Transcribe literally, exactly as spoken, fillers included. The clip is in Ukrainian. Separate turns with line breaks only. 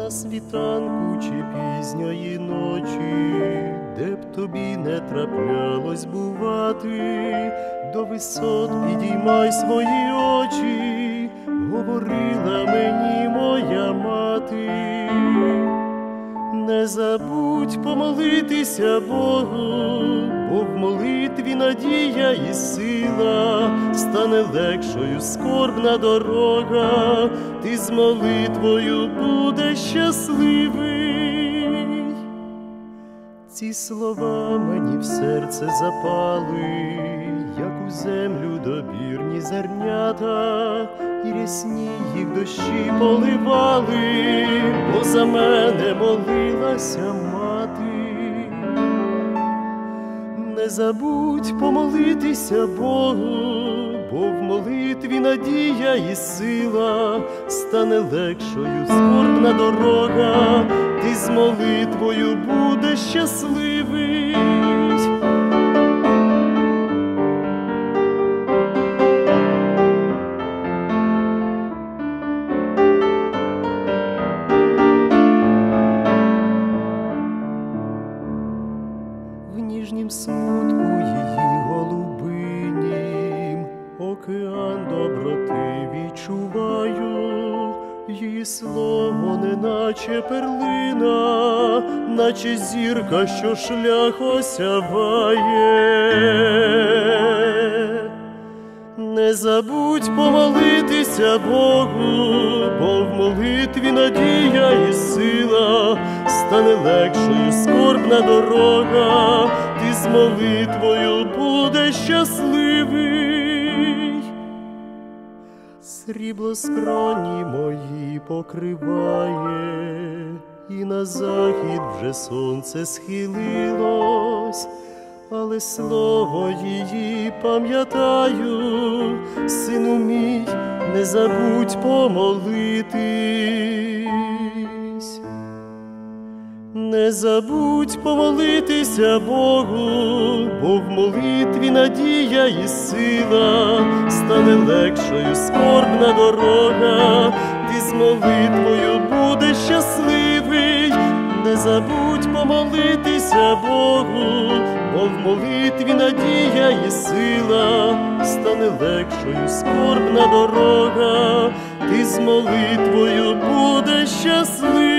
на світанку чи пізньої ночі, де б тобі не траплялось бувати, до висот підіймай свої очі, говорила мені моя мати. Не забудь помолитися Богу, бо в молитві надія і сила, стане легшою скорбна дорога, ти з молитвою будеш щасливий. Ці слова мені в серце запали, як у землю добірні зернята, і рясні їх дощі поливали, бо за мене молилася мати. Не забудь помолитися Богу, бо в молитві надія і сила, стане легшою скорбна дорога, ти з молитвою будеш щасливий. В ніжнім смутку її голубинім океан доброти відчуваю, її слово неначе перлина, наче зірка, що шлях осяває. Не забудь помолитися Богу, бо в молитві надія і сила, стане легшою скорбна дорога, ти з молитвою будеш щасливий. Срібло скроні мої покриває, і на захід вже сонце схилилось, але слово її пам'ятаю, сину мій, не забудь помолитись. Не забудь помолитися Богу, бо в молитві надія і сила, стане легшою скорбна дорога, ти з молитвою будеш щасливий. Не забудь помолитися Богу, бо в молитві надія і сила, стане легшою скорбна дорога, ти з молитвою будеш щасливий.